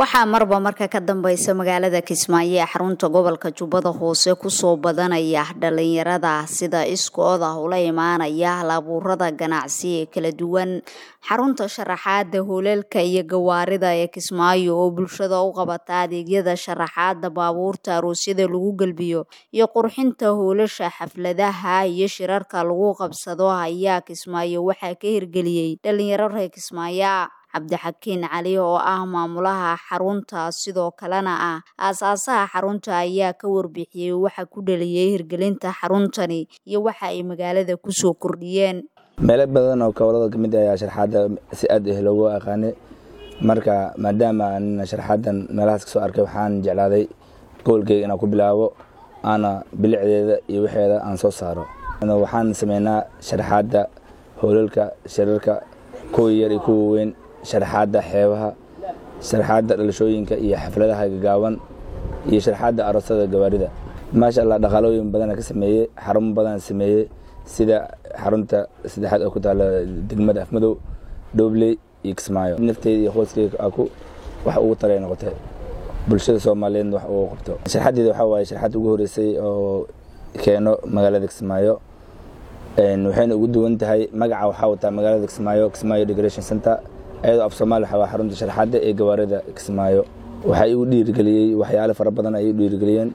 waxaa marka ka dambaysa magaalada Kismaayo ee xarunta gobolka Jubbada Hoose ku soo badanaya dhalinyarada sida iskooda ula imaanaya hal-abuurada ganacsi ee kala duwan. Xarunta sharaxaadda hoolalka iyo gawaarida ee Kismaayo oo bulshada u qabata adeegyada sharaxaadda baabuurta aroosyada lagu galbiyo iyo qurxinta hoolasha xafladaha iyo shirarka lagu qabsado ayaa Kismaayo waxaa ka hirgeliyay dhalinyaro reer Kismaayo. Cabdixakiin Cali oo ah maamulaha xarunta sidoo kalena ah aasaasaha xarunta ayaa ka warbixiyay waxa ku dhaliyay hirgelinta xaruntani iyo waxa ay magaalada ku soo kordhiyeen. meelo badan oo gobolada kamid ah sharaxaadda si aad ah loogu aqaanay marka maadaama aan sharaxaadan meelahaas ka soo arkay waxaan jeclaaday goolkayga inaan ku bilaabo ana bilicdeeda iyo waxeeda aan soo saaro. waxaan sameynaa sharaxaadda hoolalka shirarka kuwa yar iyo kuwa weyn, sharaxaadda xeebaha, sharaxaadda dhalashooyinka iyo xafladaha gaaban iyo sharaxaadda aroosada gawaarida. maasha Allah dhaqaalooyin badan ka sameeyay, xarumo badan sameeyay sida xarunta saddexaad oo ku taala degmada Afmadow, Doobley iyo Kismaayo. nafteeda iyo qoyskayga aku wax ugu taray noqotay bulshada Soomaaliyeed wax ugu qabto. sharaxaadda waxa waaye sharaxaad ugu horeysay oo keeno magaalada Kismaayo waxayna ugu duwan tahay magaca waxa uu tahay magaalada Kismaayo, Kismaayo Decoration Center ayadoo af Soomaali waxa xarunta sharaxaadda ee gawaarida Kismaayo. waxay igu dhiirigeliyay waxyaalo fara badan ay igu dhiirigeliyeen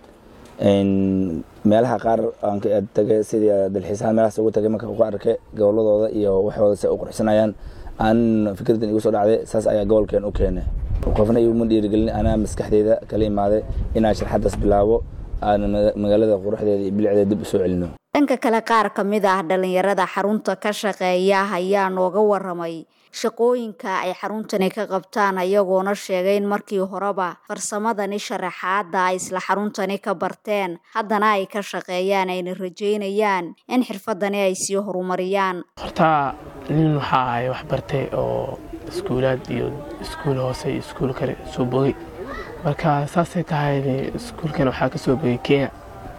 meelaha qaar aan ka tagay sida dalxiisaan meelahaas ugu tagay marka ku arkay goboladooda iyo waxooda si u qurxinayaan aan fikradan igu soo dhacday saas ayaa gobolkeen u keenay. qofna igu dhiirigelin ana maskaxdeeda kala imaaday inaan sharaxaaddaas bilaabo aan magaalada quruxdeeda iyo bilicdeeda dib u soo celino. dhanka kale qaar ka mid ah dhalinyarada xarunta ka shaqeeya ayaa nooga waramay shaqooyinka ay xaruntani ka qabtaan ayagoona sheegay in markii horeba farsamadani sharaxaadda ay isla xaruntani ka barteen haddana ay ka shaqeeyaan ayna rajeynayaan in xirfadani ay sii horumariyaan. horta nin waxa ay wax bartay oo iskuulaad iyo iskuul hoose iyo iskuul kale soo bogay marka saasay tahay iskuulkan waxaa ka soo bogay Kenya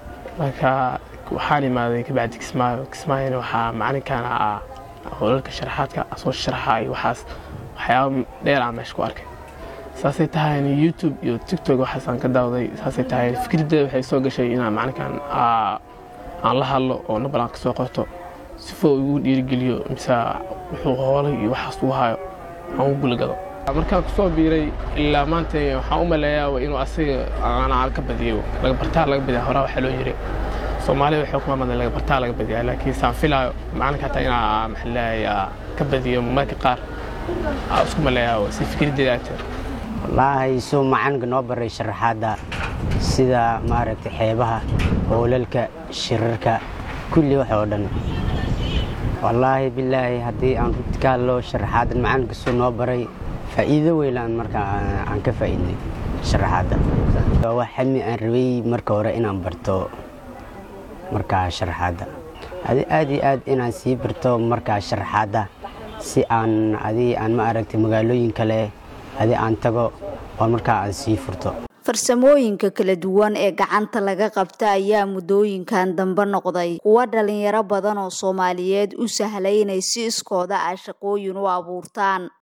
marka waxaan imaaday ka bacdi Kismaayo waxaa macalinkan ah hoolalka sharaxaadka soo sharaxay waxyaabo dheer aan meesha ku arkay. saasay tahay YouTube iyo TikTok waxaan ka daawaday. saasay tahay fikradda waxay soo gashay inaan macalinkan aan la hadlo oo nabalan ka soo qorto si foo ugu dhiirigeliyo mise wuxuu hoolay iyo waxaas uu hayo aan u bulgado. markaan ku soo biiray ilaa maanta waxaan u maleeyaa inuu asaga aan ka badiyo laga bartaa laga badiyo hore waxa loo yiri Soomaaliya waxay ku maamulada laga bartaa laga badiyo laakiin saan filaayo macalinka taa inaa maxallaya ka badiyo marka qaar isku maleeyaa si fikraddeeda wallaahi soo macalinka noo baray sharaxaadda sida maaragtay xeebaha hoolalka shirarka kulli wax oo dhan. wallaahi billaahi haddii aan ku tikaalo sharaxaadda macalinka soo noo baray faa'iido weyn marka aan ka faa'iidnay sharaxaadda. wax xami aan rabay marka hore inaan barto marka sharaxaadda aad iyo aad inaan sii barto marka sharaxaadda si aan ma aragtay magaalooyin kale aan tago oo marka aan sii furto. farsamooyinka kala duwan ee gacanta laga qabta ayaa muddooyinkan dambe noqday kuwa dhalinyaro badan oo Soomaaliyeed u sahlay inay si iskooda ah shaqooyin u abuurtaan.